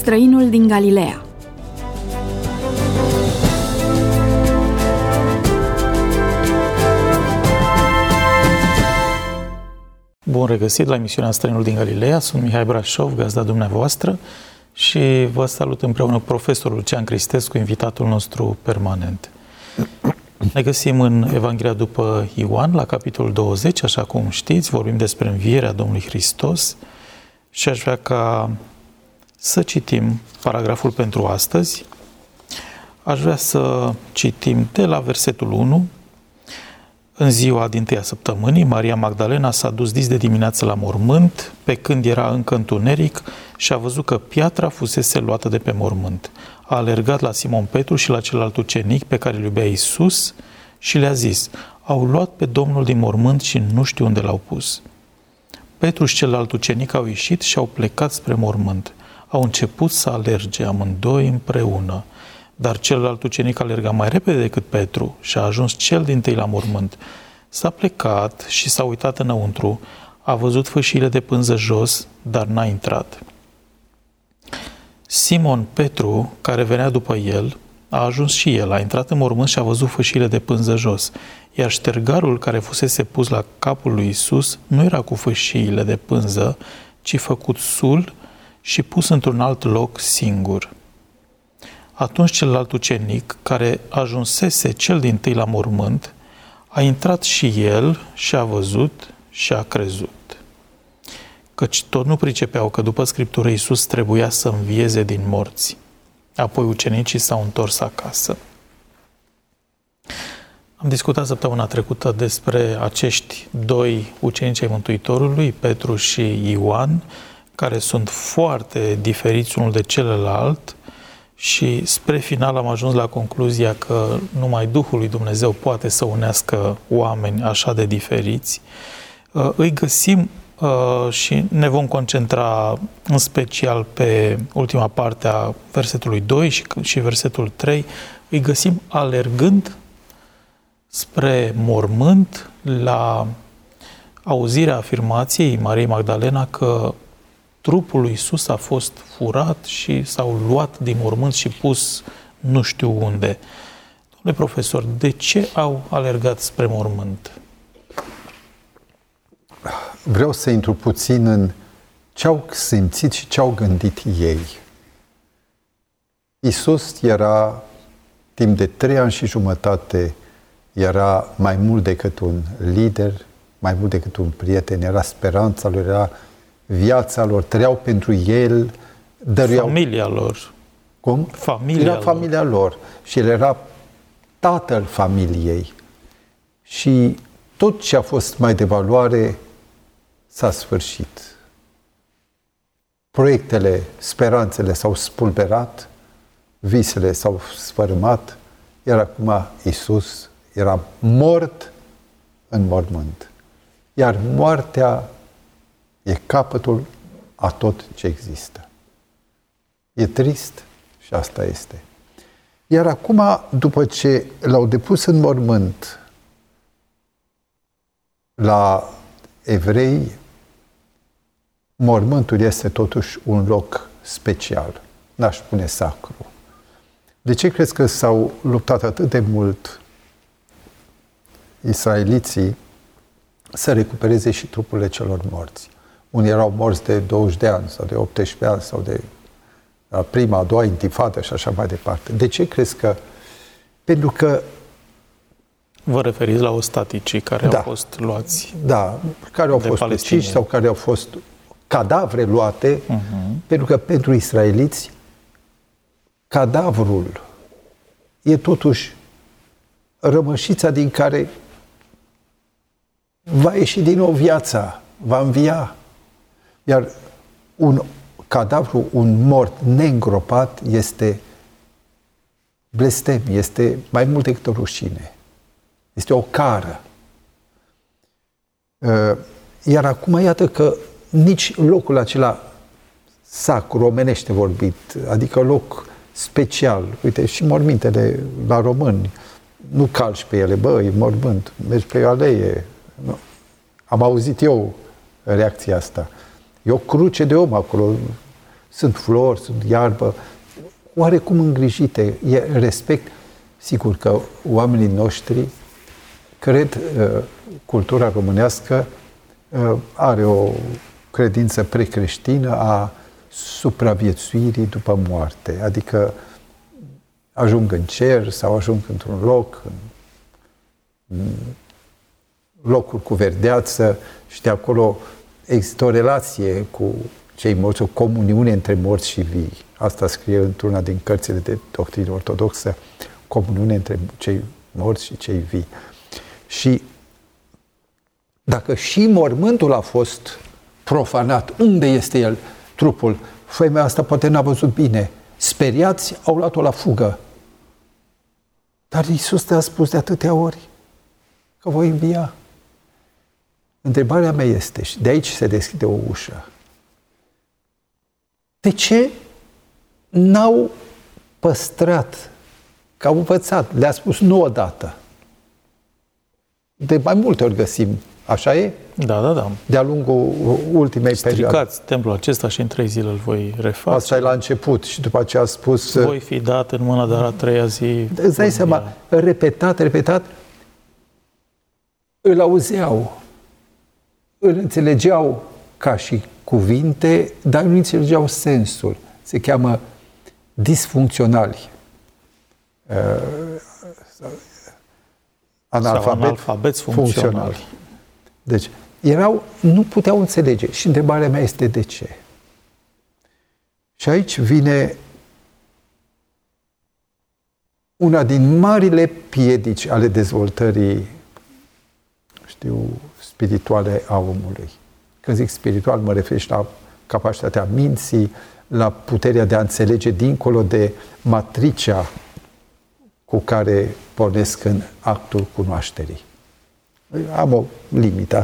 Străinul din Galileea. Bun regăsit la emisiunea Străinul din Galileea. Sunt Mihai Brașov, gazda dumneavoastră, și vă salut împreună cu profesorul Lucian Cristescu, invitatul nostru permanent. Ne găsim în Evanghelia după Ioan, la capitolul 20, așa cum știți, vorbim despre învierea Domnului Hristos și aș vrea ca să citim paragraful pentru astăzi. Aș vrea să citim de la versetul 1. În ziua dintâia săptămânii, Maria Magdalena s-a dus dis de dimineață la mormânt, pe când era încă întuneric, și a văzut că piatra fusese luată de pe mormânt. A alergat la Simon Petru și la celălalt ucenic pe care îl iubea Iisus și le-a zis: au luat pe Domnul din mormânt și nu știu unde l-au pus. Petru și celălalt ucenic au ieșit și au plecat spre mormânt. Au început să alerge amândoi împreună. Dar celălalt ucenic alerga mai repede decât Petru și a ajuns cel dintâi la mormânt. S-a plecat și s-a uitat înăuntru, a văzut fâșiile de pânză jos, dar n-a intrat. Simon Petru, care venea după el, a ajuns și el, a intrat în mormânt și a văzut fâșiile de pânză jos. Iar ștergarul care fusese pus la capul lui Iisus nu era cu fâșiile de pânză, ci făcut sul și pus într-un alt loc singur. Atunci celălalt ucenic, care ajunsese cel dintâi la mormânt, a intrat și el și a văzut și a crezut. Căci tot nu pricepeau că după Scriptură Iisus trebuia să învieze din morți. Apoi ucenicii s-au întors acasă. Am discutat săptămâna trecută despre acești doi ucenici ai Mântuitorului, Petru și Ioan, care sunt foarte diferiți unul de celălalt, și spre final am ajuns la concluzia că numai Duhul lui Dumnezeu poate să unească oameni așa de diferiți. Îi găsim și ne vom concentra în special pe ultima parte a versetului 2 și versetul 3. Îi găsim alergând spre mormânt la auzirea afirmației Mariei Magdalena că trupul lui Iisus a fost furat și s-au luat din mormânt și pus nu știu unde. Domnule profesor, de ce au alergat spre mormânt? Vreau să intru puțin în ce au simțit și ce au gândit ei. Iisus era, timp de 3 ani și jumătate, era mai mult decât un lider, mai mult decât un prieten, era speranța lui, era viața lor, trăiau pentru el, dăruiau... Familia lor. Cum? Era familia lor. Și el era tatăl familiei. Și tot ce a fost mai de valoare s-a sfârșit. Proiectele, speranțele s-au spulberat, visele s-au sfărâmat, iar acum Iisus era mort în mormânt. Iar moartea e capătul a tot ce există. E trist și asta este. Iar acum, după ce l-au depus în mormânt, la evrei, mormântul este totuși un loc special. N-aș spune sacru. De ce crezi că s-au luptat atât de mult israeliții să recupereze și trupurile celor morți? Unii erau morți de 20 de ani sau de 18 ani sau de la prima, a doua intifadă și așa mai departe. De ce crezi că? Pentru că... Vă referiți la ostaticii care au fost luați? Da, care au fost uciși sau care au fost cadavre luate, pentru că pentru israeliți cadavrul e totuși rămășița din care va ieși din nou viața, va învia. Iar un cadavru, un mort neîngropat este blestem, este mai mult decât o rușine. Este o cară. Iar acum iată că nici locul acela sacru, omenește vorbit, adică loc special, uite, și mormintele la români, nu calci pe ele, bă, e mormânt, mergi pe o alee. Nu. Am auzit eu reacția asta. E o cruce de om acolo, sunt flori, sunt iarbă, oarecum îngrijite, e respect. Sigur că oamenii noștri, cred, cultura românească are o credință precreștină a supraviețuirii după moarte, adică ajung în cer sau ajung într-un loc, în locuri cu verdeață și de acolo există o relație cu cei morți, o comuniune între morți și vii. Asta scrie într-una din cărțile de doctrină ortodoxă, comuniune între cei morți și cei vii. Și dacă și mormântul a fost profanat, unde este el, trupul? Femeia asta poate n-a văzut bine. Speriați, au luat-o la fugă. Dar Iisus te-a spus de atâtea ori că voi învia. Întrebarea mea este, și de aici se deschide o ușă, de ce n-au păstrat, că au învățat, le-a spus nu odată. De mai multe ori găsim, așa e? Da. De-a lungul ultimei perioade. Stricați templul acesta și în 3 zile îl voi reface. Asta e la început și după aceea a spus... Voi fi dat în mâna, dar a 3-a zi... Îți dai seama, repetat, îl auzeau, îl înțelegeau ca și cuvinte, dar nu înțelegeau sensul. Se cheamă disfuncționali. Analfabeți funcționali. Deci, nu puteau înțelege. Și întrebarea mea este de ce? Și aici vine una din marile piedici ale dezvoltării, spirituale a omului. Când zic spiritual, mă refer și la capacitatea minții, la puterea de a înțelege dincolo de matricea cu care pornesc în actul cunoașterii. Am o limită.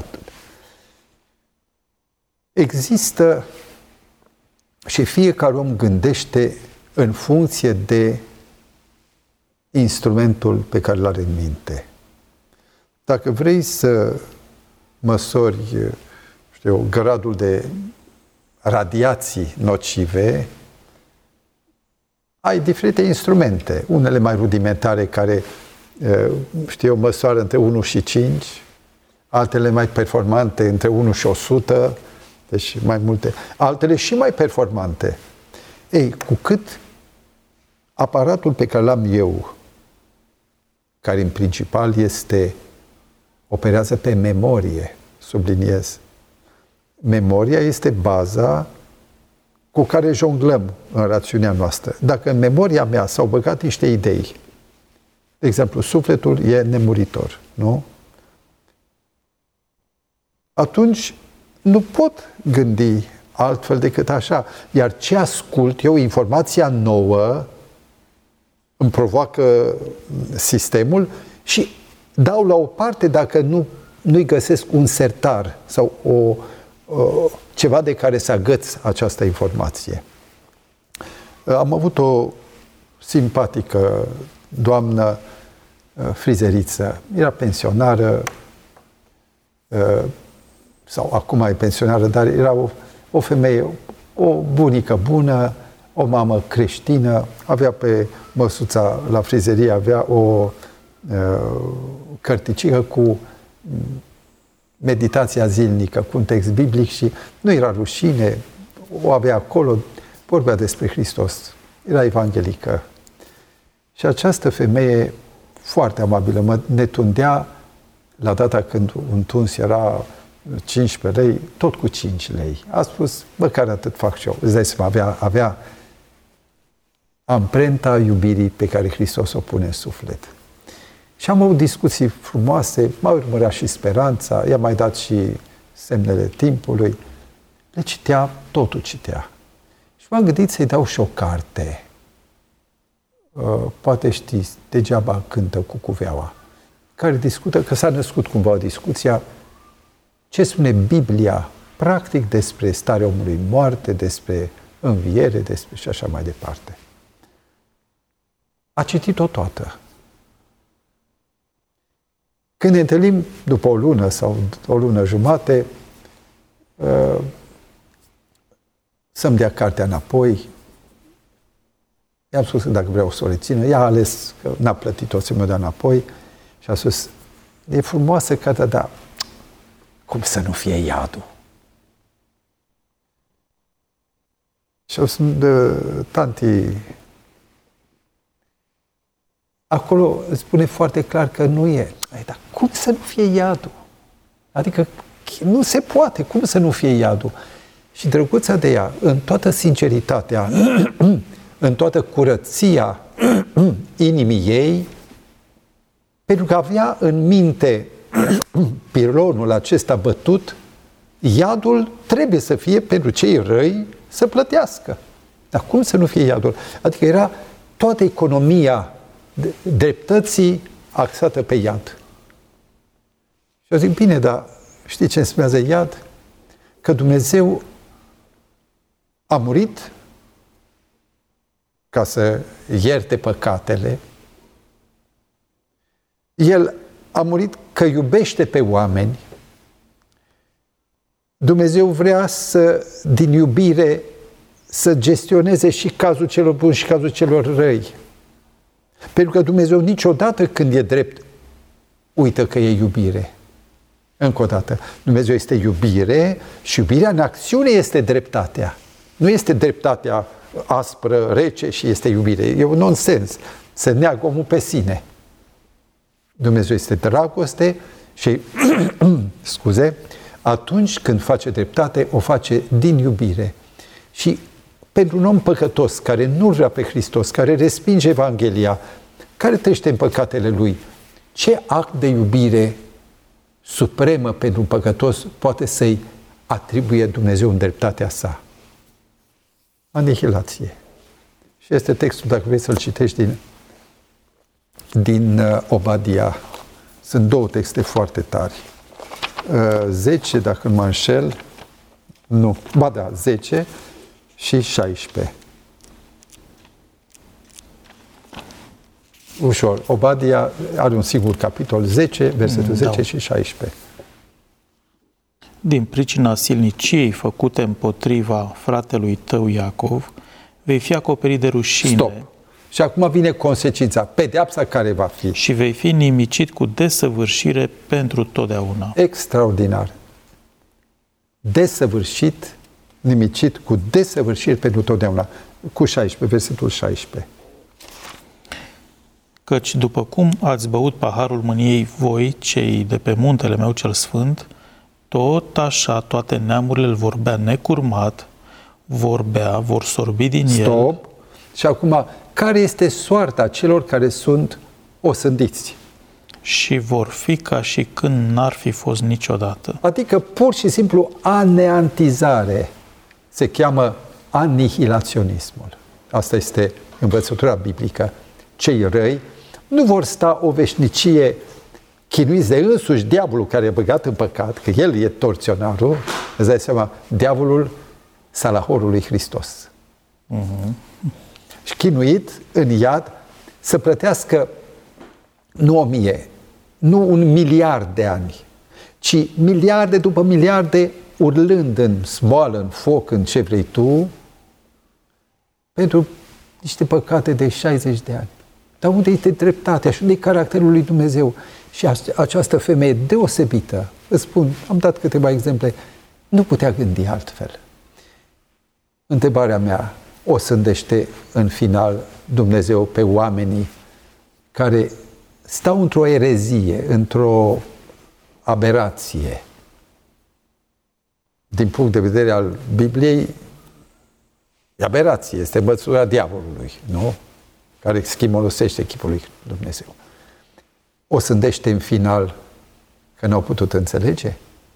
Există și fiecare om gândește în funcție de instrumentul pe care îl are în minte. Dacă vrei să măsori, gradul de radiații nocive, ai diferite instrumente, unele mai rudimentare care, măsoară între 1 și 5, altele mai performante între 1 și 100, deci mai multe, altele și mai performante. Ei, cu cât aparatul pe care l-am eu, care în principal operează pe memorie, subliniez. Memoria este baza cu care jonglăm în rațiunea noastră. Dacă în memoria mea s-au băgat niște idei, de exemplu, sufletul e nemuritor, nu? Atunci nu pot gândi altfel decât așa. Iar ce ascult eu, informația nouă, îmi provoacă sistemul și dau la o parte dacă nu-i găsesc un sertar sau ceva de care să agăț această informație. Am avut o simpatică doamnă frizeriță. Era pensionară, sau acum e pensionară, dar era o femeie, o bunică bună, o mamă creștină, avea pe măsuța la frizerie, avea o cărticică cu meditația zilnică, cu un text biblic și nu era rușine, o avea acolo, vorbea despre Hristos, era evanghelică. Și această femeie foarte amabilă, ne tundea la data când un tuns era 15 lei, tot cu 5 lei. A spus, măcar atât fac și eu. Îți dai seama, avea amprenta iubirii pe care Hristos o pune în suflet. Și am avut discuții frumoase, m-a urmărit și speranța, i-a mai dat și semnele timpului. Le citea, totul citea. Și m-am gândit să-i dau și o carte. Poate știți, degeaba cântă cu cuveaua, care discută, că s-a născut cumva o discuție, ce spune Biblia, practic, despre starea omului în moarte, despre înviere, despre și așa mai departe. A citit-o toată. Când ne întâlnim după o lună sau o lună jumate, să-mi dea cartea înapoi. I-am spus că dacă vreau să o rețină, ea a ales că n-a plătit-o să mi-o dea înapoi și a spus, e frumoasă cartea, dar cum să nu fie iadul? Și au spus, tanti, acolo spune foarte clar că nu e. Dar cum să nu fie iadul? Adică nu se poate, cum să nu fie iadul? Și drăguța de ea, în toată sinceritatea, în toată curăția inimii ei, pentru că avea în minte pilonul acesta bătut, iadul trebuie să fie pentru cei răi să plătească. Dar cum să nu fie iadul? Adică era toată economia dreptății axată pe iad. Și eu zic, bine, dar știi ce înseamnă iad? Că Dumnezeu a murit ca să ierte păcatele. El a murit că iubește pe oameni. Dumnezeu vrea să, din iubire, să gestioneze și cazul celor buni și cazul celor răi. Pentru că Dumnezeu niciodată când e drept uită că e iubire. Încă o dată, Dumnezeu este iubire și iubirea în acțiune este dreptatea. Nu este dreptatea aspră, rece și este iubire. E un nonsens. Se neagă omul pe sine. Dumnezeu este dragoste și, atunci când face dreptate, o face din iubire. Și pentru un om păcătos, care nu vrea pe Hristos, care respinge Evanghelia, care trăiește în păcatele lui, ce act de iubire supremă pentru un păcătos poate să-i atribuie Dumnezeu în dreptatea sa? Anihilație. Și este textul, dacă vrei să-l citești, din Obadia. Sunt două texte foarte tari. 10, dacă nu mă înșel, nu, 10 și 16. Ușor. Obadia are un singur capitol, 10, versetul 10 și 16. Din pricina silniciei făcute împotriva fratelui tău Iacov, vei fi acoperit de rușine. Stop. Și acum vine consecința, pedeapsa care va fi. Și vei fi nimicit cu desăvârșire pentru totdeauna. Extraordinar. Desăvârșit, nimicit cu desăvârșire pentru totdeauna. Cu 16, versetul 16. Căci după cum ați băut paharul mâniei voi, cei de pe muntele meu cel sfânt, tot așa toate neamurile îl vor bea necurmat, vor sorbi din el. Stop. Și acum, care este soarta celor care sunt osândiți? Și vor fi ca și când n-ar fi fost niciodată. Adică pur și simplu aneantizare. Se cheamă anihilaționismul. Asta este învățătura biblică. Cei răi nu vor sta o veșnicie chinuiți de însuși diavolul care e băgat în păcat, că el e torționarul, îți dai seama, diavolul salahorului Hristos. Și chinuit în iad să plătească nu 1000, nu 1 miliard de ani, ci miliarde după miliarde urlând în smoală, în foc, în ce vrei tu, pentru niște păcate de 60 de ani. Dar unde este dreptatea și unde e caracterul lui Dumnezeu? Și această femeie deosebită, îți spun, am dat câteva exemple, nu putea gândi altfel. Întrebarea mea, o sândește în final Dumnezeu pe oamenii care stau într-o erezie, într-o aberație. Din punct de vedere al Bibliei, e aberație, este învățătura diavolului, nu? Care schimolosește chipul lui Dumnezeu. O sândește în final că n-au putut înțelege?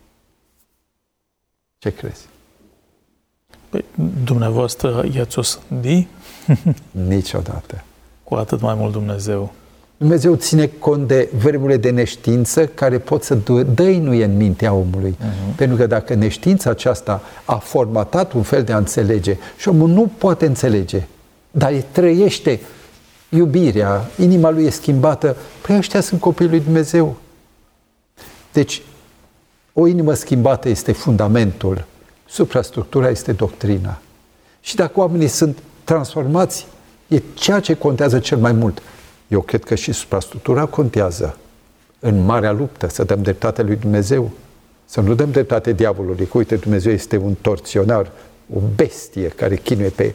Ce crezi? Păi, dumneavoastră i-ați osândi? Niciodată. Cu atât mai mult Dumnezeu. Dumnezeu ține cont de vremurile de neștiință care pot să dăinuie în mintea omului. Pentru că dacă neștiința aceasta a formatat un fel de a înțelege și omul nu poate înțelege, dar îi trăiește iubirea, inima lui e schimbată, păi ăștia sunt copiii lui Dumnezeu. Deci, o inimă schimbată este fundamentul, suprastructura este doctrina. Și dacă oamenii sunt transformați, e ceea ce contează cel mai mult. Eu cred că și suprastructura contează în marea luptă, să dăm dreptate lui Dumnezeu, să nu dăm dreptate diavolului, că uite, Dumnezeu este un torționar, o bestie care chinuie pe...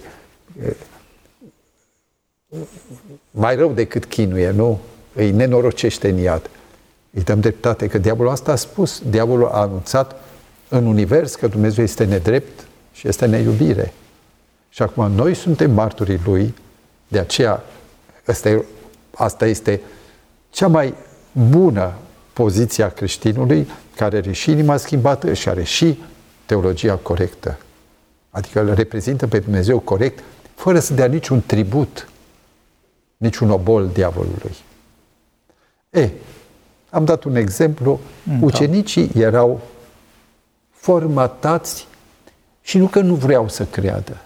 mai rău decât chinuie, nu? Îi nenorocește în iad. Îi dăm dreptate, că diavolul asta a spus. Diavolul a anunțat în univers că Dumnezeu este nedrept și este neiubire. Și acum noi suntem marturii lui, de aceea asta este cea mai bună poziție a creștinului, care are și inima schimbată și are și teologia corectă. Adică îl reprezintă pe Dumnezeu corect, fără să dea niciun tribut, niciun obol diavolului. Am dat un exemplu. Ucenicii erau formatați și nu că nu vreau să creadă.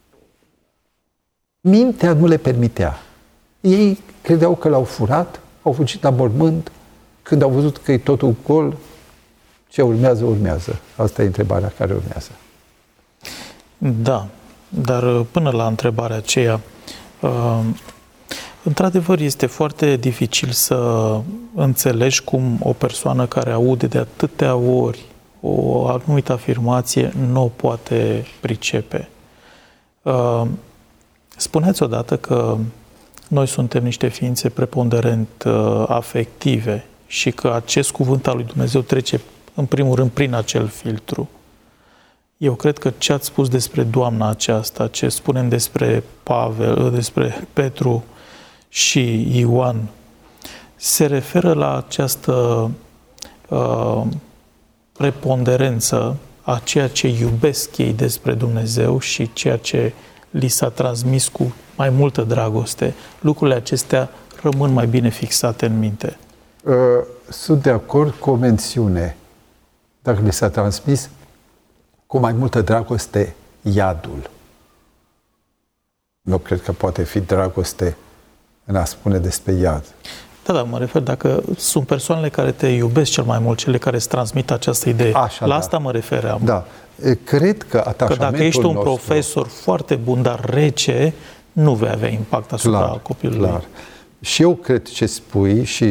Mintea nu le permitea. Ei credeau că l-au furat, au fugit la mormânt, când au văzut că e totul gol, ce urmează, urmează. Asta e întrebarea care urmează. Da, dar până la întrebarea aceea, într-adevăr este foarte dificil să înțelegi cum o persoană care aude de atâtea ori o anumită afirmație nu o poate pricepe. Spuneați odată că noi suntem niște ființe preponderent afective și că acest cuvânt al lui Dumnezeu trece în primul rând prin acel filtru. Eu cred că ce ați spus despre Doamna aceasta, ce spunem despre Pavel, despre Petru și Ioan, se referă la această preponderență a ceea ce iubesc ei despre Dumnezeu și ceea ce li s-a transmis cu mai multă dragoste. Lucrurile acestea rămân mai bine fixate în minte. Sunt de acord cu o mențiune. Dacă li s-a transmis cu mai multă dragoste iadul. Nu cred că poate fi dragoste în a spune despre iad. Da, mă refer, dacă sunt persoanele care te iubesc cel mai mult, cele care îți transmit această idee. Așa, la asta mă refeream. Da. Cred că atașamentul că dacă ești un nostru, profesor foarte bun, dar rece, nu vei avea impact asupra copilului. Clar. Și eu cred ce spui și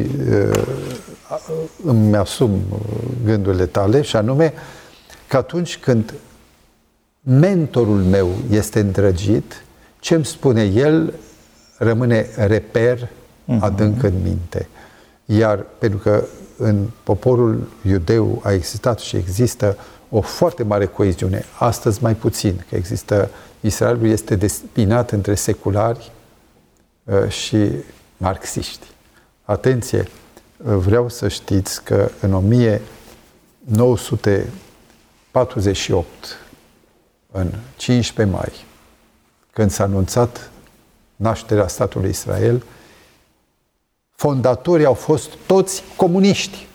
îmi asum gândurile tale, și anume că atunci când mentorul meu este îndrăgit, ce îmi spune el rămâne reper adânc în minte. Iar pentru că în poporul iudeu a existat și există o foarte mare coeziune, astăzi mai puțin, că există, Israelul este despinat între seculari și marxiști. Atenție, vreau să știți că în 1948, în 15 mai, când s-a anunțat nașterea statului Israel, fondatorii au fost toți comuniști.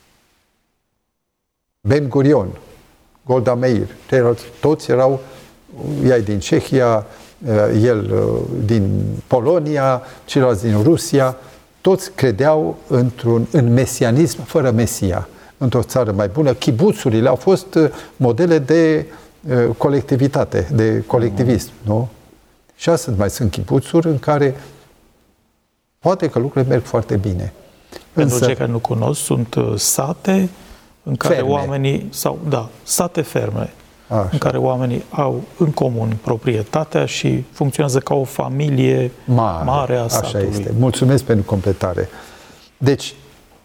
Ben Gurion, Golda Meir, toți erau, ea din Cehia, el din Polonia, ceilalți din Rusia, toți credeau în mesianism fără Mesia, într-o țară mai bună. Chibuțurile au fost modele de colectivitate, de colectivism, nu? Și astăzi mai sunt chibuțuri în care poate că lucrurile merg foarte bine. Pentru cei care nu cunosc, sunt sate în care oamenii, sate ferme, așa, în care oamenii au în comun proprietatea și funcționează ca o familie mare a satului. Așa este. Mulțumesc pentru completare. Deci,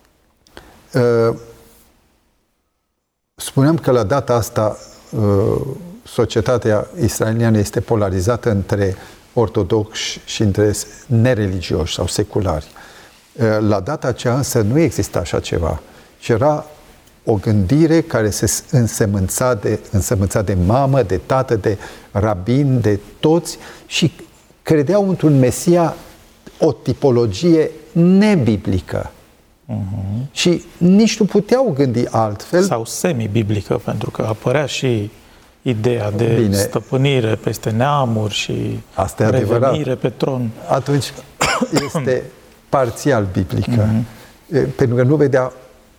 spuneam că la data asta societatea israeliană este polarizată între ortodoxi și între nereligioși sau seculari. La data aceea însă nu exista așa ceva. Și era o gândire care se însămânța de mamă, de tată, de rabin, de toți și credeau într-un Mesia, o tipologie nebiblică. Și nici nu puteau gândi altfel. Sau semi-biblică, pentru că apărea și ideea de stăpânire peste neamuri și revenire pe tron. Atunci este parțial biblică. Pentru că nu vedea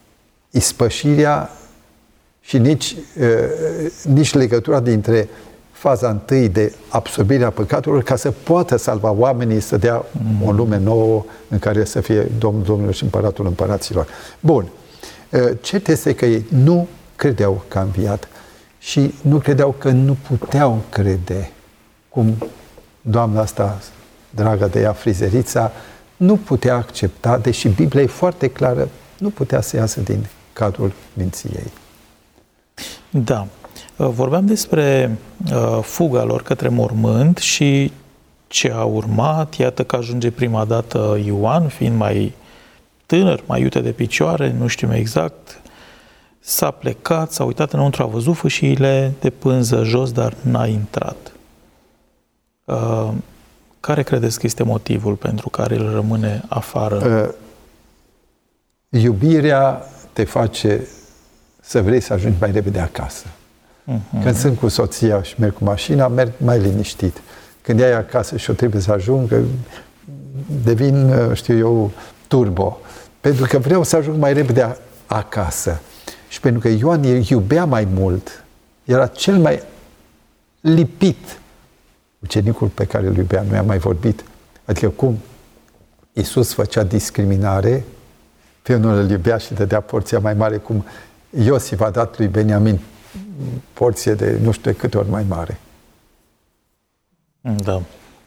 ispășirea și nici legătura dintre faza întâi de absorbirea păcatelor ca să poată salva oamenii, să dea o lume nouă în care să fie Domnul Domnilor și Împăratul Împăraților. Bun. Cert este că ei nu credeau că a înviat și nu credeau că nu puteau crede, cum doamna asta, dragă de ea, frizerița, nu putea accepta, deși Biblia e foarte clară, nu putea să iasă din cadrul minții ei. Da. Vorbeam despre fuga lor către mormânt și ce a urmat. Iată că ajunge prima dată Ioan, fiind mai tânăr, mai iute de picioare, nu știm exact, s-a plecat, s-a uitat înăuntru, a văzut fâșiile de pânză jos, dar n-a intrat. Care credeți că este motivul pentru care el rămâne afară? Iubirea te face să vrei să ajungi mai repede acasă. Când sunt cu soția și merg cu mașina, merg mai liniștit. Când ea e acasă și eu trebuie să ajung, devin, știu eu, turbo. Pentru că vreau să ajung mai repede acasă. Și pentru că Ioan iubea mai mult, era cel mai lipit ucenicul pe care îl iubea. Nu i-am mai vorbit. Adică cum Iisus făcea discriminare, pe unul îl iubea și dădea porția mai mare, cum Iosif a dat lui Beniamin porție de nu știu de câte ori mai mare. Da.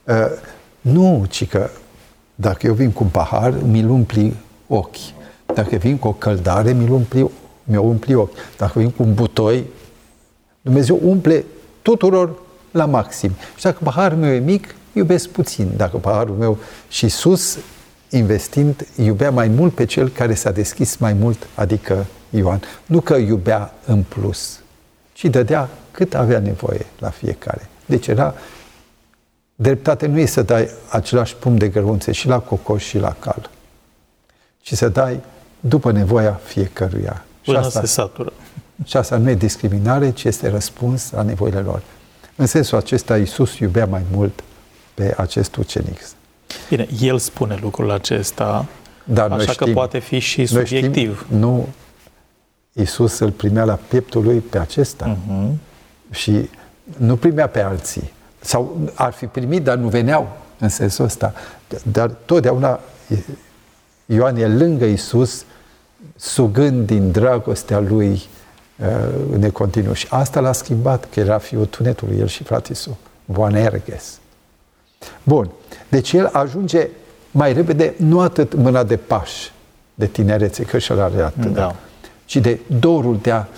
Nu, ci că dacă eu vin cu un pahar, mi-l umpli ochii. Dacă vin cu o căldare, mi-o umpli ochii. Dacă vin cu un butoi, Dumnezeu umple tuturor la maxim. Și dacă paharul meu e mic, iubesc puțin. Dacă paharul meu și Iisus, investind, iubea mai mult pe cel care s-a deschis mai mult, adică Ioan. Nu că iubea în plus, ci dădea cât avea nevoie la fiecare. Deci era dreptate nu e să dai același pumn de gărunțe și la cocoș și la cal, ci să dai după nevoia fiecăruia. Până se satură. Și asta nu e discriminare, ci este răspuns la nevoile lor. În sensul acesta, Iisus iubea mai mult pe acest ucenic. Bine, el spune lucrul acesta, dar așa că poate fi și subiectiv. Nu, Iisus îl primea la pieptul lui pe acesta și nu primea pe alții. Sau ar fi primit, dar nu veneau în sensul ăsta. Dar totdeauna Ioan e lângă Iisus, sugând din dragostea lui necontinuu. Și asta l-a schimbat, că era fiul tunetului, el și fratele său, Boanerges. Bun. Deci el ajunge mai repede, nu atât mâna de pași, de tinerețe, că și-l are atât, da, ci de dorul de a,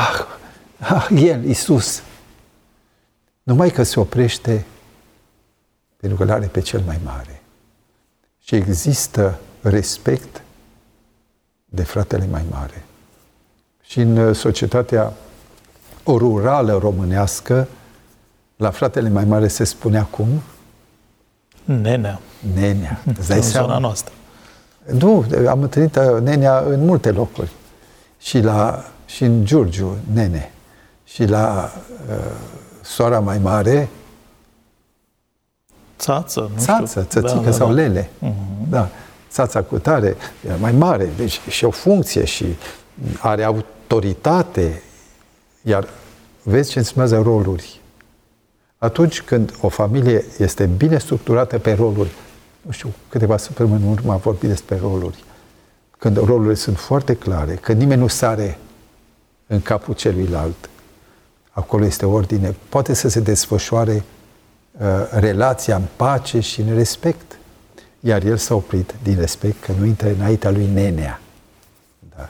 el, Iisus. Numai că se oprește pentru că îl are pe cel mai mare. Și există respect de fratele mai mare. Și în societatea rurală românească, la fratele mai mare se spunea cum? Nenea. Nenea. În zona noastră. Nu, am întâlnit nenea în multe locuri. Și în Giurgiu, nene. Și la sora mai mare, țață, țățică sau lele. Da, țața cu tare, era mai mare, deci și o funcție și are autoritate. Iar vezi ce înseamnă roluri. Atunci când o familie este bine structurată pe roluri, nu știu, câteva săptămâni în urmă am vorbit despre roluri, când rolurile sunt foarte clare, când nimeni nu sare în capul celuilalt, acolo este ordine, poate să se desfășoare relația în pace și în respect. Iar el s-a oprit din respect că nu intră înaintea lui nenea. Da.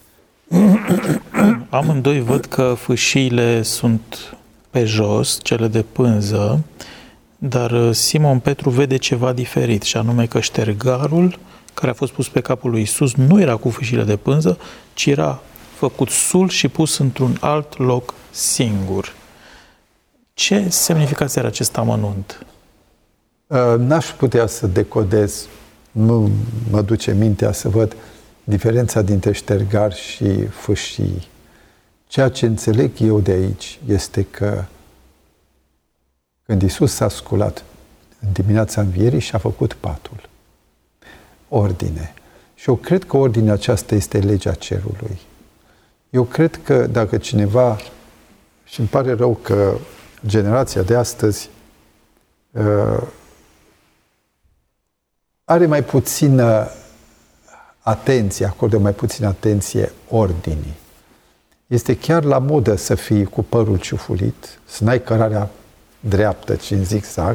Amândoi văd că fâșiile sunt pe jos, cele de pânză, dar Simon Petru vede ceva diferit, și anume că ștergarul care a fost pus pe capul lui Iisus nu era cu fâșiile de pânză, ci era făcut sul și pus într-un alt loc singur. Ce semnificație are acest amănunt? N-aș putea să decodez, nu mă duce mintea să văd diferența dintre ștergar și fâșii. Ceea ce înțeleg eu de aici este că când Iisus s-a sculat în dimineața învierii și a făcut patul, ordine. Și eu cred că ordinea aceasta este legea cerului. Eu cred că dacă cineva, și îmi pare rău că generația de astăzi are mai puțină atenție, acordă mai puțină atenție ordinii. Este chiar la modă să fii cu părul ciufulit, să n-ai cărarea dreaptă, ci în zigzag.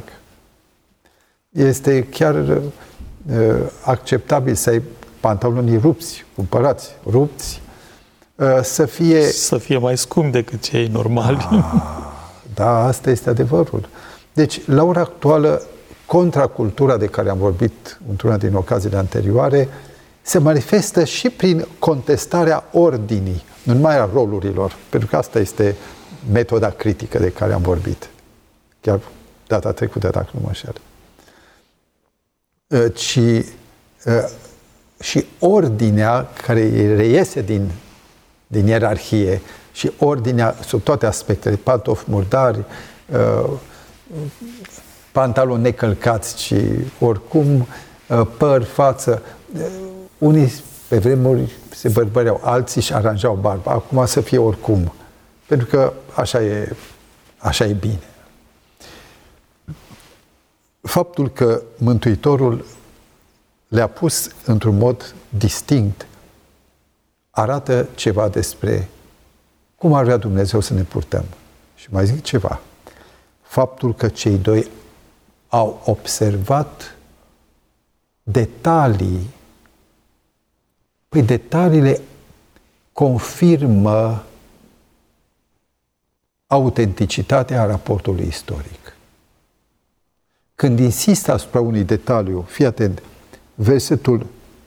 Este chiar acceptabil să ai pantalonii rupți, cumpărați, rupți, să fie mai scump decât cei normali. Da, asta este adevărul. Deci, la ora actuală, contracultura de care am vorbit într-una din ocaziile anterioare se manifestă și prin contestarea ordinii, nu numai a rolurilor, pentru că asta este metoda critică de care am vorbit, chiar data trecută, dacă nu mă înșel. Și ordinea care reiese din ierarhie și ordinea sub toate aspectele, pantofi murdari, pantaloni necălcați, ci oricum, păr, față. Unii pe vremuri se bărbăreau, alții și aranjau barba. Acum să fie oricum, pentru că așa e bine. Faptul că Mântuitorul le-a pus într-un mod distinct arată ceva despre cum ar vrea Dumnezeu să ne purtăm. Și mai zic ceva. Faptul că cei doi au observat detalii, păi detaliile confirmă autenticitatea raportului istoric. Când insistă asupra unui detaliu, fii atent, versetul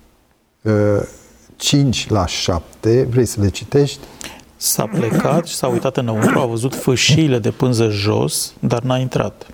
5 la 7, vrei să le citești? S-a plecat și s-a uitat înăuntru, a văzut fâșiile de pânză jos, dar n-a intrat.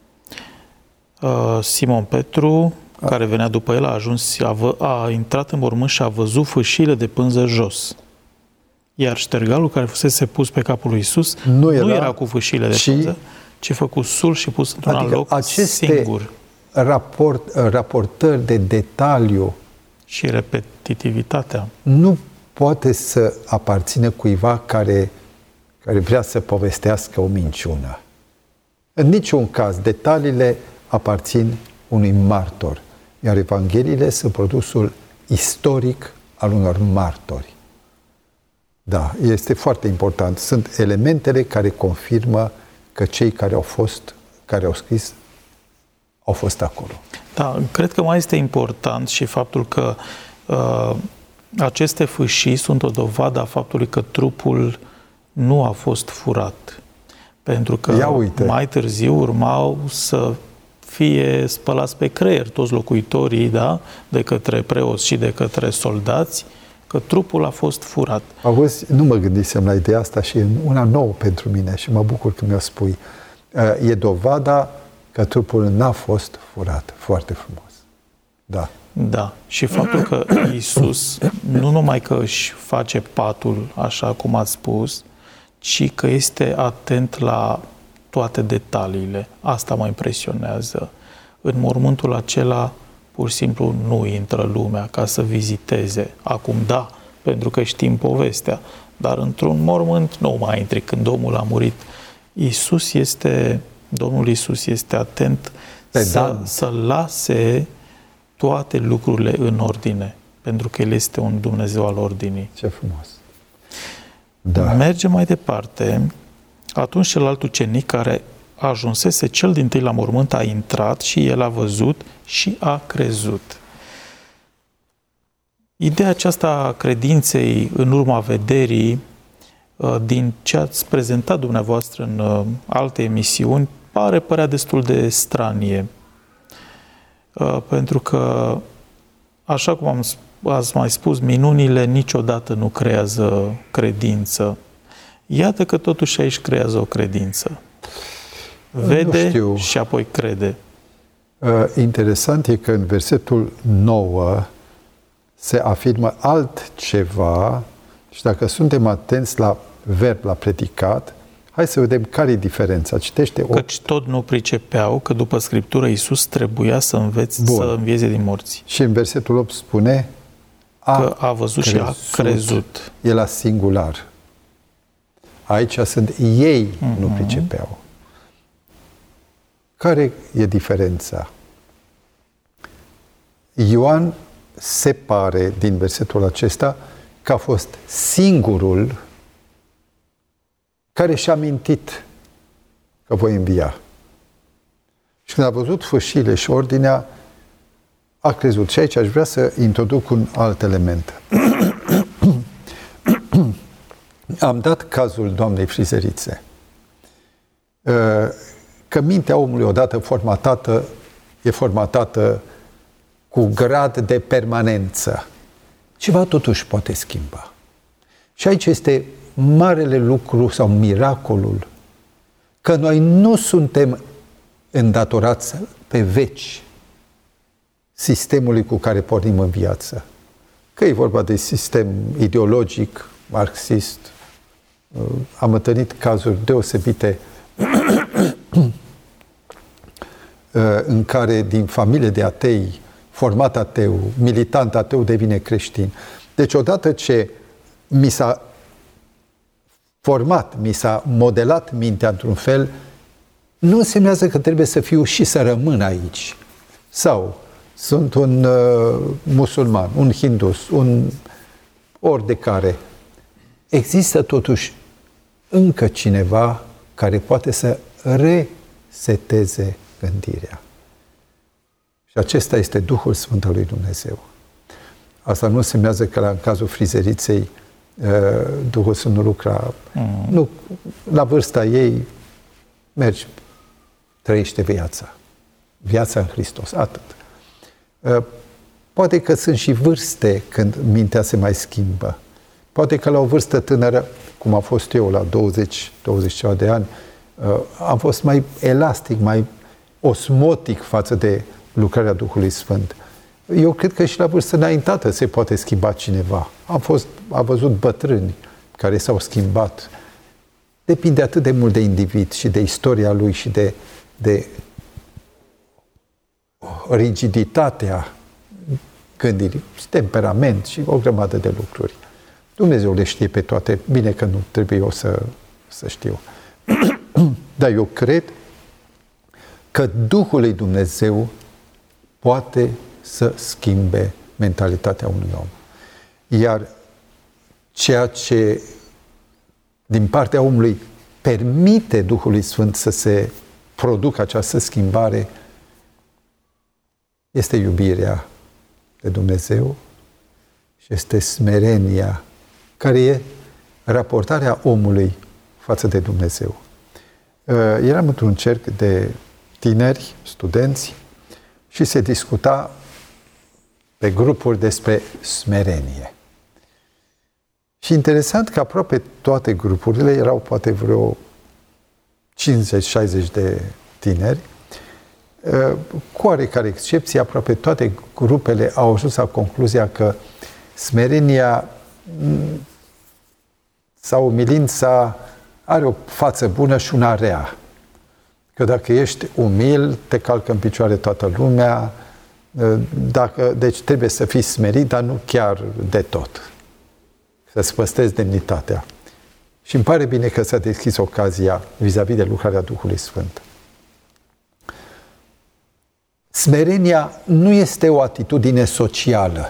Simon Petru, care venea după el, a intrat în mormânt și a văzut fâșiile de pânză jos. Iar ștergalul care fusese pus pe capul lui Iisus nu era cu fâșiile de pânză, ci făcut sul și pus într-un alt loc singur. Raportări de detaliu și repetitivitatea nu poate să aparțină cuiva care vrea să povestească o minciună. În niciun caz, detaliile aparțin unui martor, iar Evangheliile sunt produsul istoric al unor martori. Da, este foarte important. Sunt elementele care confirmă că cei care au scris, au fost acolo. Da, cred că mai este important și faptul că aceste fâșii sunt o dovadă a faptului că trupul nu a fost furat. Pentru că mai târziu urmau să fie spălați pe creier toți locuitorii, da, de către preoți și de către soldați, că trupul a fost furat. Auzi, nu mă gândisem la ideea asta și e una nouă pentru mine și mă bucur că mi-o spui. E dovada că trupul n-a fost furat. Foarte frumos. Da. Da. Și faptul că Iisus nu numai că își face patul, așa cum ați spus, ci că este atent la toate detaliile. Asta mă impresionează. În mormântul acela, pur și simplu, nu intră lumea ca să viziteze. Acum, da, pentru că știm povestea, dar într-un mormânt nu mai intri când omul a murit. Domnul Iisus este atent să lase toate lucrurile în ordine, pentru că El este un Dumnezeu al ordinii. Ce frumos! Da. Mergem mai departe. Atunci celălalt ucenic care ajunsese cel dintâi la mormânt a intrat și el a văzut și a crezut. Ideea aceasta a credinței în urma vederii, din ce ați prezentat dumneavoastră în alte emisiuni, părea destul de stranie. Pentru că, așa cum ați mai spus, minunile niciodată nu creează credință. Iată că totuși aici creează o credință. Vede și apoi crede. Interesant e că în versetul 9 se afirmă altceva și dacă suntem atenți la verb, la predicat, hai să vedem care e diferența. Citește 8. Căci tot nu pricepeau că după Scriptură Iisus trebuia să învieze din morți. Și în versetul 8 spune că a văzut și a crezut. E la singular. Aici sunt ei nu pricepeau. Care e diferența? Ioan se pare, din versetul acesta, că a fost singurul care și-a mintit că voi învia. Și când a văzut fâșiile și ordinea, a crezut. Și aici aș vrea să introduc un alt element. Am dat cazul doamnei Frizerițe. Că mintea omului odată formatată, e formatată cu grad de permanență. Ceva totuși poate schimba. Și aici este marele lucru sau miracolul că noi nu suntem îndatorați pe veci sistemului cu care pornim în viață. Că e vorba de sistem ideologic, marxist. Am întâlnit cazuri deosebite în care din familie de atei, format ateu, militant ateu, devine creștin. Deci odată ce mi s-a format, mi s-a modelat mintea într-un fel, nu însemnează că trebuie să fiu și să rămân aici. Sau sunt un musulman, un hindus, un ori de care. Există totuși încă cineva care poate să reseteze gândirea. Și acesta este Duhul Sfânt al lui Dumnezeu. Asta nu însemnează că în cazul Frizeriței Duhul Sfânt nu lucra. Nu, la vârsta ei mergi, trăiește viața. Viața în Hristos, atât. Poate că sunt și vârste când mintea se mai schimbă. Poate că la o vârstă tânără, cum a fost eu la 20 ceva de ani, am fost mai elastic, mai osmotic față de lucrarea Duhului Sfânt. Eu cred că și la vârstă înaintată se poate schimba cineva. Am văzut bătrâni care s-au schimbat. Depinde atât de mult de individ și de istoria lui și de rigiditatea gândirii, temperament și o grămadă de lucruri. Dumnezeu le știe pe toate, bine că nu trebuie eu să știu. Dar eu cred că Duhul lui Dumnezeu poate să schimbe mentalitatea unui om. Iar ceea ce din partea omului permite Duhului Sfânt să se producă această schimbare este iubirea de Dumnezeu și este smerenia, care e raportarea omului față de Dumnezeu. Eram într-un cerc de tineri, studenți, și se discuta pe grupuri despre smerenie. Și interesant că aproape toate grupurile, erau poate vreo 50-60 de tineri, cu oarecare excepție, aproape toate grupele au ajuns la concluzia că smerenia sau umilința are o față bună și una rea. Că dacă ești umil, te calcă în picioare toată lumea, deci trebuie să fii smerit, dar nu chiar de tot. Să-ți păstrezi demnitatea. Și îmi pare bine că s-a deschis ocazia vis-a-vis de lucrarea Duhului Sfânt. Smerenia nu este o atitudine socială.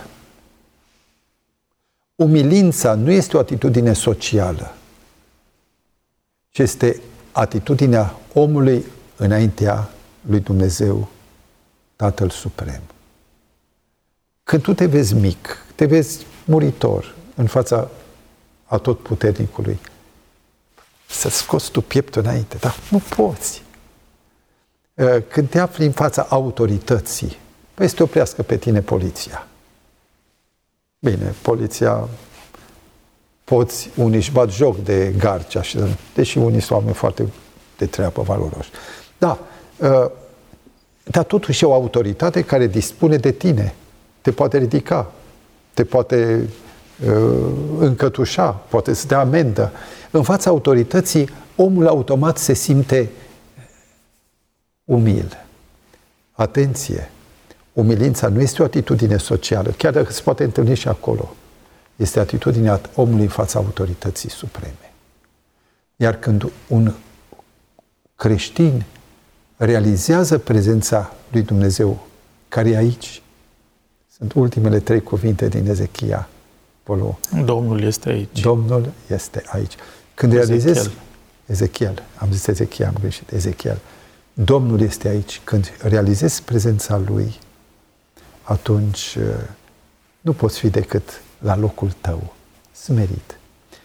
Umilința nu este o atitudine socială, ci este atitudinea omului înaintea lui Dumnezeu, Tatăl Suprem. Când tu te vezi mic, te vezi muritor în fața Atotputernicului, să-ți scoți tu pieptul înainte, dar nu poți. Când te afli în fața autorității, păi să te oprească pe tine poliția. Bine, poliția, unii își bat joc de Garcea, deși unii sunt oameni foarte de treabă valoroși. Da, dar totuși e o autoritate care dispune de tine, te poate ridica, te poate încătușa, poate să dea amendă. În fața autorității, omul automat se simte umil. Atenție! Umilința nu este o atitudine socială, chiar dacă se poate întâlni și acolo. Este atitudinea omului în fața autorității supreme. Iar când un creștin realizează prezența lui Dumnezeu, care e aici. Sunt ultimele 3 cuvinte din Ezechia. Acolo. Domnul este aici. Domnul este aici. Când realizezi... Ezechiel. Am zis Ezechia, am greșit. Ezechiel. Domnul este aici. Când realizezi prezența Lui, atunci nu poți fi decât la locul tău, smerit.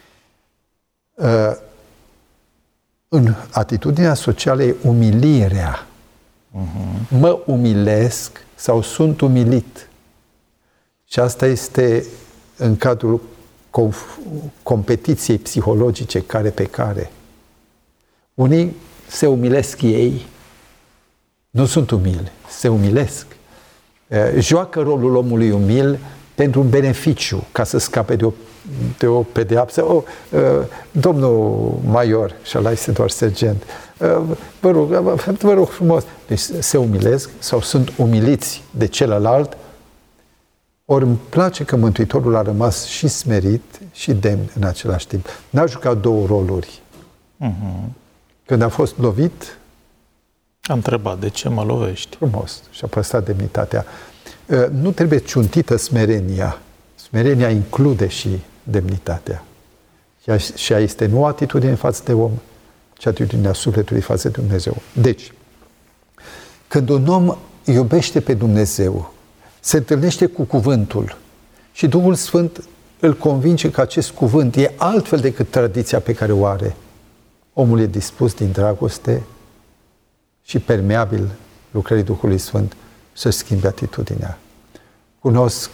În atitudinea socială e umilirea. Mă umilesc sau sunt umilit. Și asta este în cadrul competiției psihologice care pe care. Unii se umilesc ei, nu sunt umili, se umilesc. Joacă rolul omului umil pentru un beneficiu, ca să scape de o pedeapsă. Domnul major, și ăla este doar sergent, vă rog frumos. Deci se umilesc sau sunt umiliți de celălalt. Ori îmi place că Mântuitorul a rămas și smerit și demn în același timp. N-a jucat 2 roluri. Când a fost lovit, a întrebat, de ce mă lovești? Frumos. Și a păstrat demnitatea. Nu trebuie ciuntită smerenia. Smerenia include și demnitatea. Și ea este nu o atitudine față de om, ci atitudinea sufletului față de Dumnezeu. Deci, când un om iubește pe Dumnezeu, se întâlnește cu cuvântul și Duhul Sfânt îl convinge că acest cuvânt e altfel decât tradiția pe care o are, omul e dispus din dragoste și permeabil lucrării Duhului Sfânt să-și schimbe atitudinea. Cunosc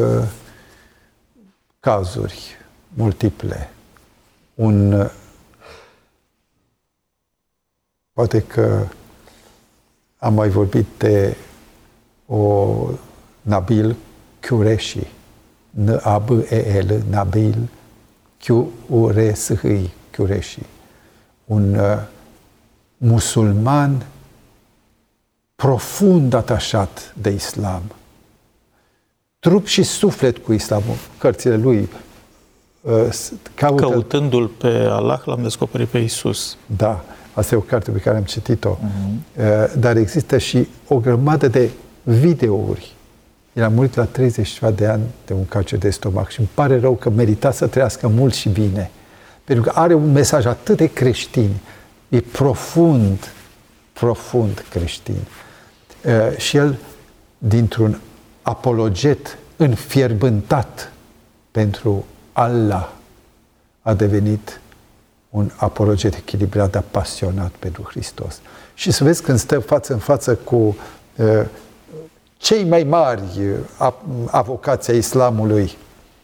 cazuri multiple. Poate că am mai vorbit de o Nabil Qureshi, N-A-B-E-L, Nabil Qureshi, un musulman profund atașat de islam, trup și suflet cu islamul, cărțile lui. Căutându-l pe Allah, l-am descoperit pe Iisus. Da, asta e o carte pe care am citit-o. Dar există și o grămadă de videouri. El a murit la 30 ceva de ani de un cancer de stomac și îmi pare rău că merita să trăiască mult și bine. Pentru că are un mesaj atât de creștin. E profund creștin. Și el, dintr-un apologet înfierbântat pentru Allah, a devenit un apologet echilibrat, dar pasionat pentru Hristos. Și să vezi când stă față în față cu cei mai mari avocați ai islamului,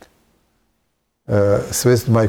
să vezi numai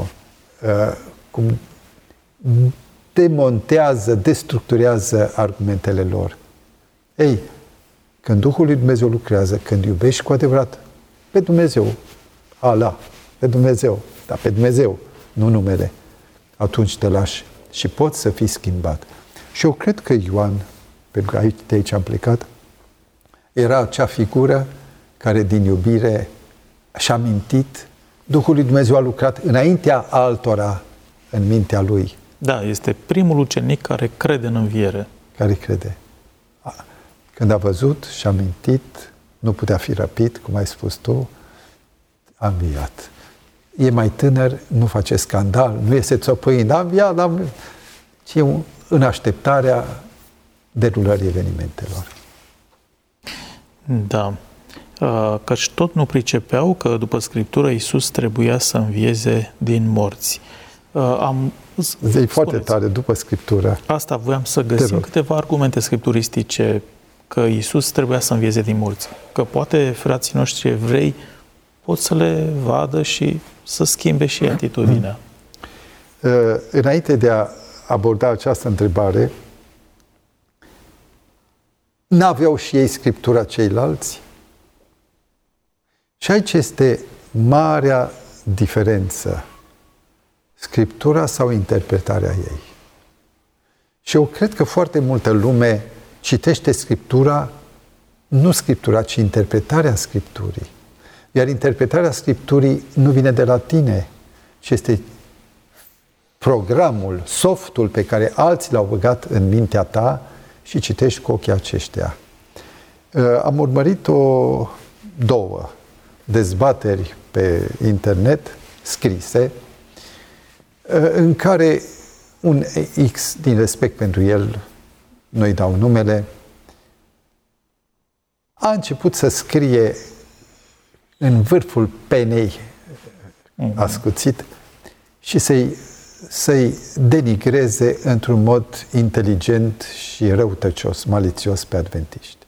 cum demontează, destructurează argumentele lor. Ei, când Duhul lui Dumnezeu lucrează, când iubești cu adevărat pe Dumnezeu, Allah, pe Dumnezeu, dar pe Dumnezeu, nu numele, atunci te lași și poți să fii schimbat. Și eu cred că Ioan, pentru că de aici am plecat, era acea figură care din iubire și-a amintit, Duhul lui Dumnezeu a lucrat înaintea altora în mintea lui. Da, este primul ucenic care crede în înviere. Care crede. Când a văzut și a mintit, nu putea fi răpit, cum ai spus tu, a înviat. E mai tânăr, nu face scandal, nu este țopăind, a înviat, ci e în așteptarea derulării evenimentelor. Da. Căci tot nu pricepeau că după Scriptură Iisus trebuia să învieze din morți. E foarte tare, după Scriptură. Asta voiam să găsim câteva argumente scripturistice că Iisus trebuia să învieze din morți. Că poate frații noștri evrei pot să le vadă și să schimbe și atitudinea. Înainte de a aborda această întrebare, n-aveau și ei Scriptura ceilalți? Și aici este marea diferență. Scriptura sau interpretarea ei. Și eu cred că foarte multă lume citește Scriptura, nu Scriptura, ci interpretarea Scripturii. Iar interpretarea Scripturii nu vine de la tine, ci este programul, softul pe care alții l-au băgat în mintea ta și citești cu ochii aceștia. Am urmărit două dezbateri pe internet scrise în care un X, din respect pentru el, nu-i dau numele, a început să scrie în vârful penei ascuțit și să-i denigreze într-un mod inteligent și răutăcios, malițios pe adventiști.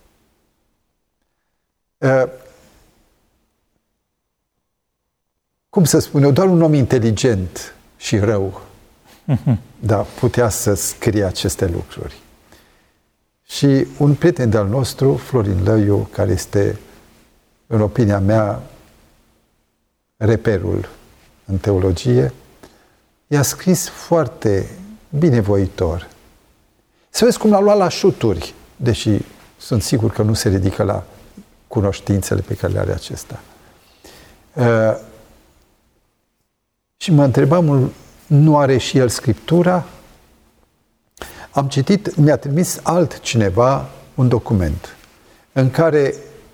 Cum să spun eu, doar un om inteligent și rău putea să scrie aceste lucruri. Și un prieten de-al nostru, Florin Lăiu, care este, în opinia mea, reperul în teologie, i-a scris foarte binevoitor. Să vezi cum l-a luat la șuturi, deși sunt sigur că nu se ridică la cunoștințele pe care le are acesta. Și mă întrebam, nu are și el Scriptura? Am citit, mi-a trimis altcineva un document în care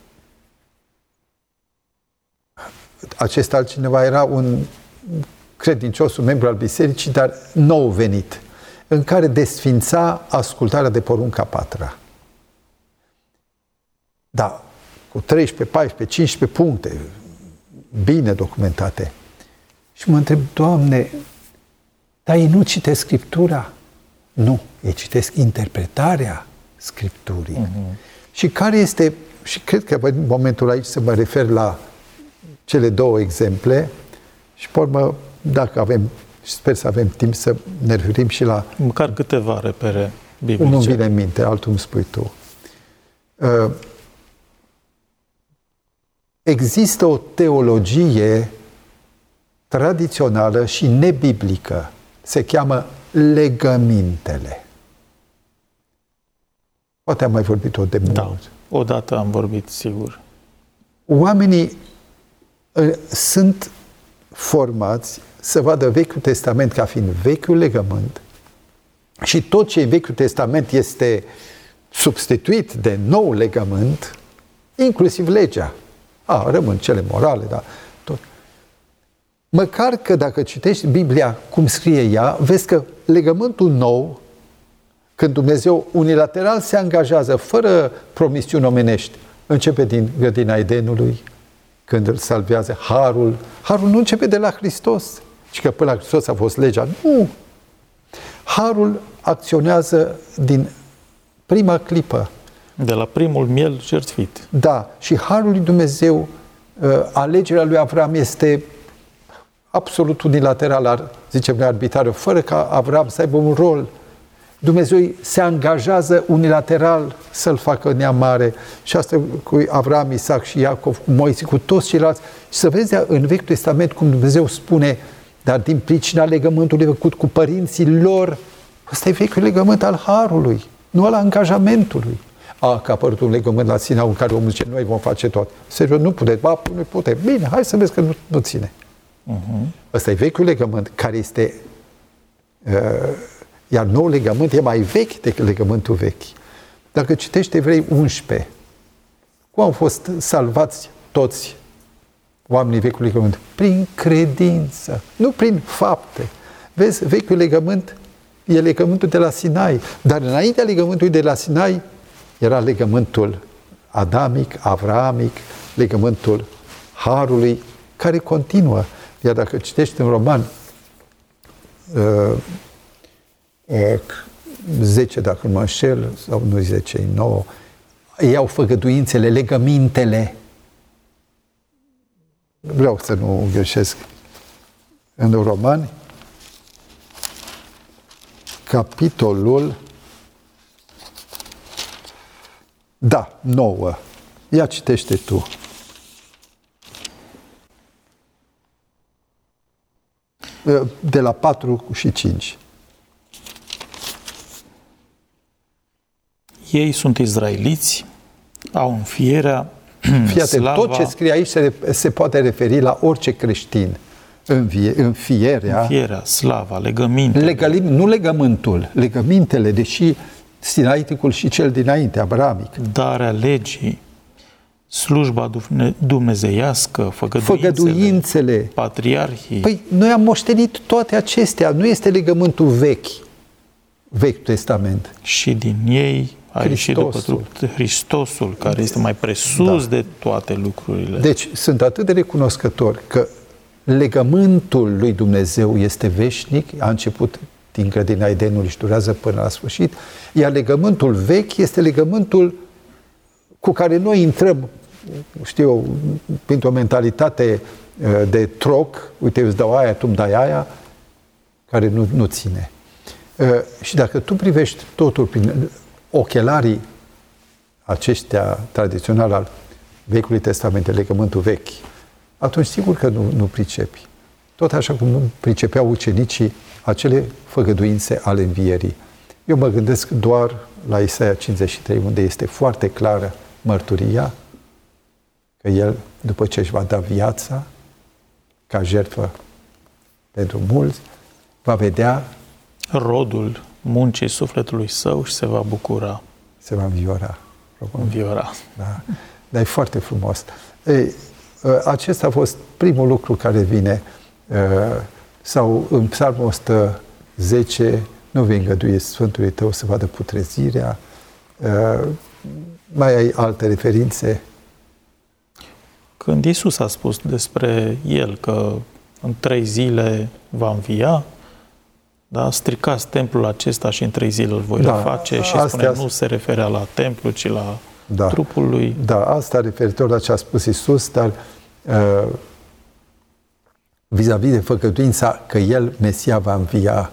acest altcineva era un credincios, un membru al bisericii, dar nou venit, în care desfința ascultarea de porunca patra. Da, cu 13, 14, 15 puncte, bine documentate. Și mă întreb, Doamne, dar ei nu citesc Scriptura? Nu, ei citesc interpretarea Scripturii. Și care este, și cred că în momentul aici să mă refer la cele două exemple și pe urmă, dacă avem, și sper să avem timp să ne referim și la... Măcar câteva repere biblice. Unul vine în minte, altul îmi spui tu. Există o teologie tradițională și nebiblică. Se cheamă legămintele. Poate am mai vorbit-o de mult. Da, odată am vorbit, sigur. Oamenii sunt formați să vadă Vechiul Testament ca fiind Vechiul Legământ și tot ce în Vechiul Testament este substituit de Nou Legământ, inclusiv legea. Rămân cele morale, dar tot. Măcar că dacă citești Biblia cum scrie ea, vezi că legământul nou, când Dumnezeu unilateral se angajează, fără promisiuni omenești, începe din grădina Edenului, când îl salvează Harul. Harul nu începe de la Hristos, ci că până la Hristos a fost legea. Nu! Harul acționează din prima clipă. De la primul miel jertfit. Da, și Harul lui Dumnezeu, alegerea lui Avram este absolut unilateral, zicem noi arbitrară, fără ca Avram să aibă un rol. Dumnezeu se angajează unilateral să-l facă neam mare. Și asta cu Avram, Isaac și Iacov, cu Moise, cu toți ceilalți. Și să vezi în Vechiul Testament cum Dumnezeu spune, dar din pricina legământului făcut cu părinții lor, ăsta e Vechiul Legământ al Harului, nu al angajamentului. Că a apărut un legământ la Sinai în care omul zice, noi vom face tot. Serios, nu puteți, nu putem. Bine, hai să vezi că nu ține. Ăsta e Vechiul Legământ, care este... iar nou legământ e mai vechi decât legământul vechi. Dacă citești Evrei 11, cum au fost salvați toți oamenii Vechiului Legământ? Prin credință, nu prin fapte. Vezi, Vechiul Legământ e legământul de la Sinai, dar înaintea legământului de la Sinai era legământul adamic, avraamic, legământul Harului, care continuă. Iar dacă citești în Roman 10, dacă nu mă înșel, sau nu 10, 9, iau făgăduințele, legămintele. Vreau să nu greșesc. În Romani, capitolul 9. Ia citește tu. De la 4 și 5. Ei sunt izraeliți, au înfierea, slava... Tot ce scrie aici se poate referi la orice creștin. Înfierea, slava, legămintele. Nu legământul, legămintele, deși Sinaiticul și cel dinainte, abrahamic. Darea legii, slujba dumnezeiască, făgăduințele, patriarhii. Păi noi am moștenit toate acestea, nu este legământul vechi, Vechiul Testament. Și din ei a ieșit după trup Hristosul, care este mai presus de toate lucrurile. Deci sunt atât de recunoscător că legământul lui Dumnezeu este veșnic, a început din grădina Edenului și durează până la sfârșit, iar legământul vechi este legământul cu care noi intrăm, știu, printr-o mentalitate de troc, uite, eu îți dau aia, tu îmi dai aia, care nu ține. Și dacă tu privești totul prin ochelarii aceștia tradiționali al Vechiului Testament, legământul vechi, atunci sigur că nu pricepi. Tot așa cum nu pricepeau ucenicii acele făgăduințe ale învierii. Eu mă gândesc doar la Isaia 53, unde este foarte clară mărturia că El, după ce își va da viața ca jertfă pentru mulți, va vedea rodul muncii sufletului său și se va bucura. Se va înviora. Înviora. Da. Dar e foarte frumos. Acesta a fost primul lucru care vine. Sau în Psalmul 110, nu vei îngădui Sfântului tău să vadă putrezirea. Mai ai alte referințe? Când Iisus a spus despre El că în 3 zile va învia, da, stricați templul acesta și în 3 zile îl voi reface, și spune, nu se referea la templu, ci la trupul lui. Da, asta referitor la ce a spus Iisus, dar vis-a-vis de făgăduința că El, Mesia, va învia,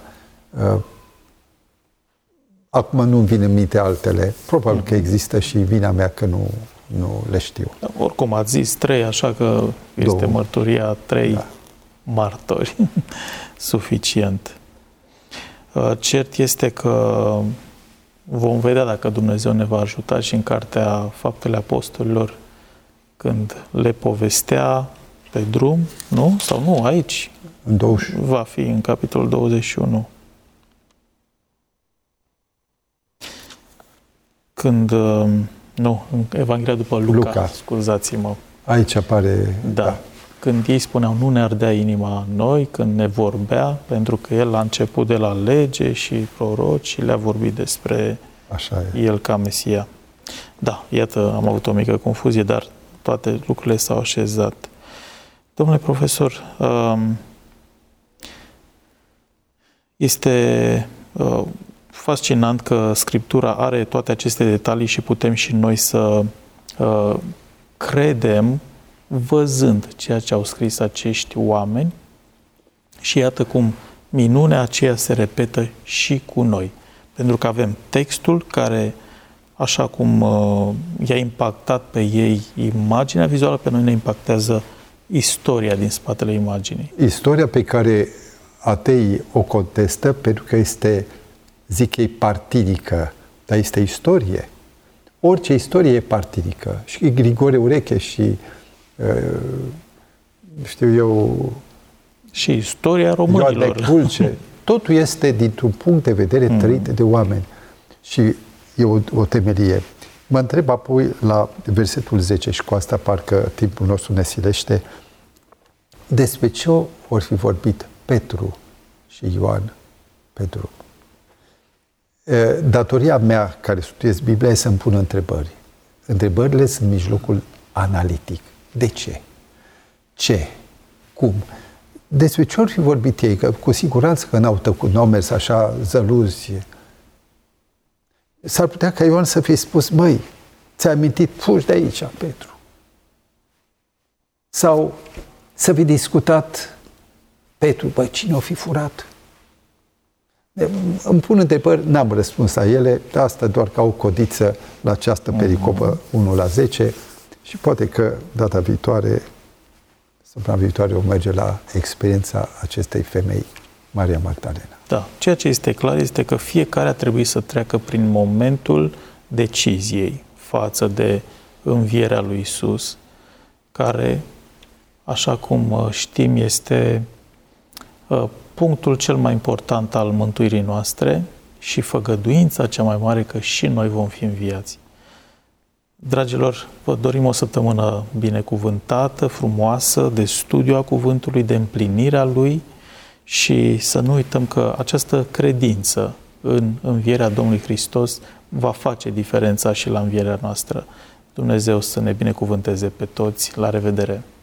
acum nu-mi vin în minte altele. Probabil că există și vina mea că nu le știu. Da, oricum ați zis 3, așa că este mărturia 3 martori. Suficient. Cert este că vom vedea dacă Dumnezeu ne va ajuta și în cartea Faptele Apostolilor, când le povestea pe drum, nu? Sau nu, aici. În 20. Va fi în capitolul 21. Când, nu, în Evanghelia după Luca. Scuzați-mă. Aici apare... Da. Când ei spuneau, nu ne ardea inima noi, când ne vorbea, pentru că El a început de la lege și proroci și le-a vorbit despre El ca Mesia. Da, iată, am avut o mică confuzie, dar toate lucrurile s-au așezat. Domnule profesor, este fascinant că Scriptura are toate aceste detalii și putem și noi să credem văzând ceea ce au scris acești oameni, și iată cum minunea aceea se repetă și cu noi. Pentru că avem textul care, așa cum i-a impactat pe ei imaginea vizuală, pe noi ne impactează istoria din spatele imaginii. Istoria pe care ateii o contestă pentru că este, zic ei, partidică, dar este istorie. Orice istorie e partidică. Și Grigore Ureche și știu eu... Și istoria românilor. Dulce. Totul este dintr-un punct de vedere trăit de oameni. Și e o temelie. Mă întreb apoi la versetul 10, și cu asta parcă timpul nostru ne silește, despre ce vor fi vorbit Petru și Ioan pe drum. Datoria mea, care studiez Biblia, e să-mi pun întrebări. Întrebările sunt mijlocul analitic. De ce? Ce? Cum? Despre ce ori fi vorbit ei? Că cu siguranță că n-au tăcut, n-au mers așa zăluzi. S-ar putea ca Ioan să fie spus, măi, ți-ai amintit, fugi de aici, Petru. Sau să fi discutat, Petru, băi, cine o fi furat? Îmi pun întrebări, n-am răspuns la ele, asta doar ca o codiță la această pericopă 1/10, și poate că data viitoare, săptămâna viitoare, o merge la experiența acestei femei, Maria Magdalena. Da, ceea ce este clar este că fiecare a trebuit să treacă prin momentul deciziei față de învierea lui Iisus, care, așa cum știm, este punctul cel mai important al mântuirii noastre și făgăduința cea mai mare că și noi vom fi înviați. Dragilor, vă dorim o săptămână binecuvântată, frumoasă, de studiu a cuvântului, de împlinirea lui și să nu uităm că această credință în învierea Domnului Hristos va face diferența și la învierea noastră. Dumnezeu să ne binecuvânteze pe toți. La revedere!